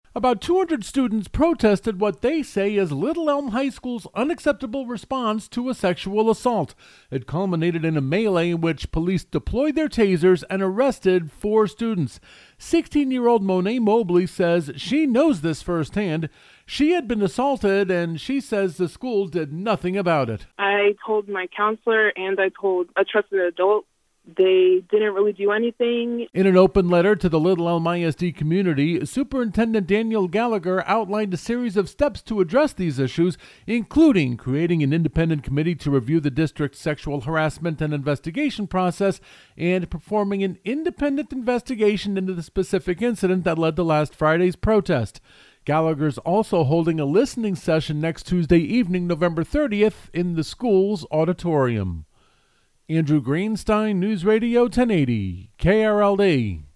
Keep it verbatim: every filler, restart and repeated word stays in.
About two hundred students protested what they say is Little Elm High School's unacceptable response to a sexual assault. It culminated in a melee in which police deployed their tasers and arrested four students. sixteen-year-old Monet Mobley says she knows this firsthand. She had been assaulted, and she says the school did nothing about it. I told my counselor and I told a trusted adult. They didn't really do anything. In an open letter to the Little Elm I S D community, Superintendent Daniel Gallagher outlined a series of steps to address these issues, including creating an independent committee to review the district's sexual harassment and investigation process and performing an independent investigation into the specific incident that led to last Friday's protest. Gallagher's also holding a listening session next Tuesday evening, November thirtieth, in the school's auditorium. Andrew Greenstein, News Radio ten eighty, K R L D.